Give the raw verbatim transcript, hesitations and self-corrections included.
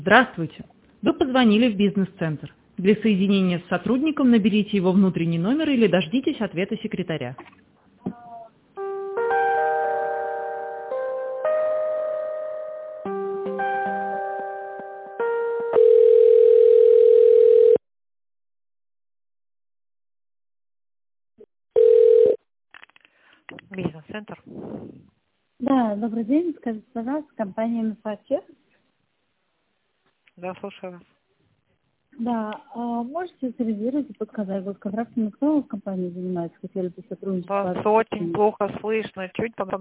Здравствуйте. Вы позвонили в бизнес-центр. Для соединения с сотрудником наберите его внутренний номер или дождитесь ответа секретаря. Бизнес-центр. Да, добрый день. Скажите, пожалуйста, компания «Инфотех». Да, слушаю вас. Да, а можете сориентировать и подсказать, вот контрактами кто в компании занимается, хотели бы сотрудничать? Вас очень плохо слышно. Чуть